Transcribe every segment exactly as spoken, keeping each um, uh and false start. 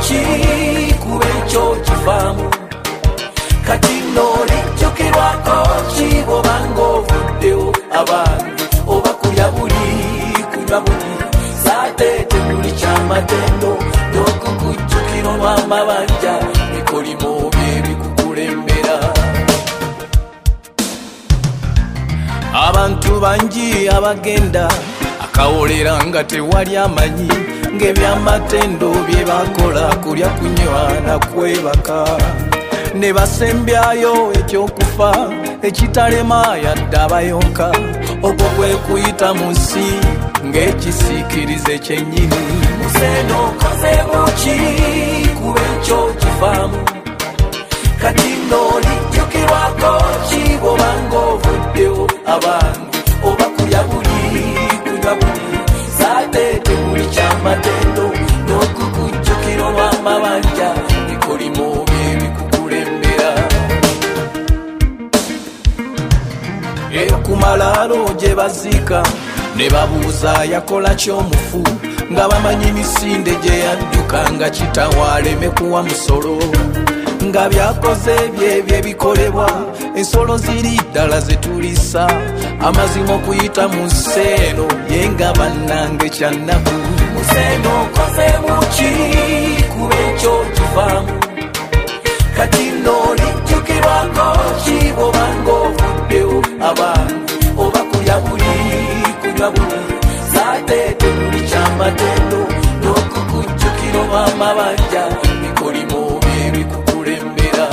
muki kubecho kifamu kati nolijjukirwako kibo bango vuddeo abantu oba kulya buli kunywa buli saatete buli kyamatendo n'okukujjukira olw'amabanja ekolimo bye bikukulembera. Abantu bangi abagenda akawolera nga tewali amanyi ng'ebyamatendo bye bakola kulya kunywa na kwebaka ne basembyayo ekyokufa ekitalema yadde abayonka ogwo kwe kuyita mu nsi ng'ekisiikirize kyennyini. Museno koze muki kuba ekyo kifaamu kati n'olijjukirwako kibo bango ovuddeo abantu oba kulya buli kunywa buli saatete buli kyamatendo n'okukujjukira olw'amabanja ekolimo bye bikukulembera. Eyo ku malaalo gye baziika ne babuuza yakola ky'omufu nga bamanyi misinde gye yadduka nga kitawaleme kuwa musolo nga byakoze bye bye bikolebwa ensolo ziri ddala zetulisa amazima okuyita mu nseeno ye nga bannange kyannaku. Museeno koze muki kuba ekyo kivaamu kati n'olijjukirwako kibo bango ovuddeo abantu oba kulya buli kunywa buli saatete buli kyamatendo n'okukujjukira olw'amabanja ekolimo bye bikukulembera.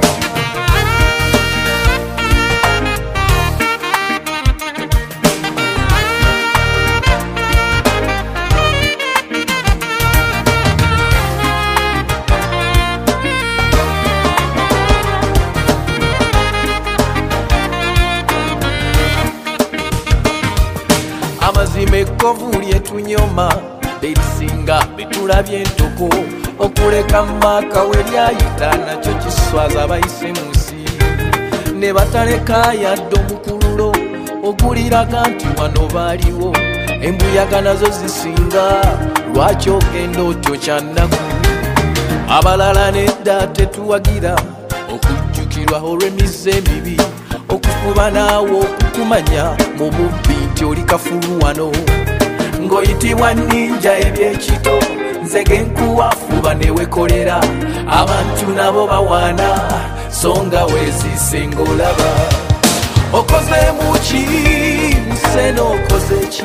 Amazima ekkovu lyetunyoma berisinga betulabye entoko okuleka maka we lyayita nakyo kiswaza abayise mu nsi ne bataleka yadde omukululo oguliraga nti wano baaliwo embuyaga nazo zisinga lwaki ogenda otyo kyannaku. Abalala nedda tetuwagira okujjukirwa olw'emize emibi okufuba naawe okukumanya mu bubbi nti oli kafulu wano ng'oyitibwa ninja ebyekito nze genkuwafuba newekolera abantu nabo bawaana so nga weezise ng'olaba. Okoze muki Museno okoze ki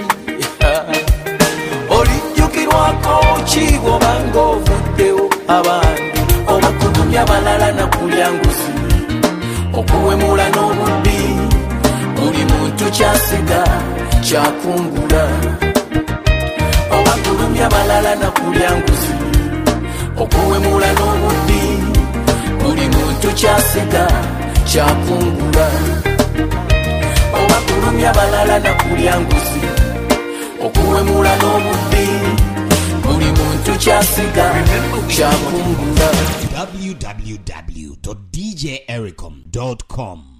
olijjukirwako ki bw'obanga ovuddeo abantu oba kugumya balala na kulya nguzi okuwemula n'obubbi buli muntu kyasiga kyakungula oba kulumya balala na kulya nguzi okuwemula n'obubbi buli muntu kyasiga kyakungula oba kulumya balala na kulya nguzi okuwemula n'obubbi buli muntu kyasiga kyakungula. w w w dot d j ericom dot com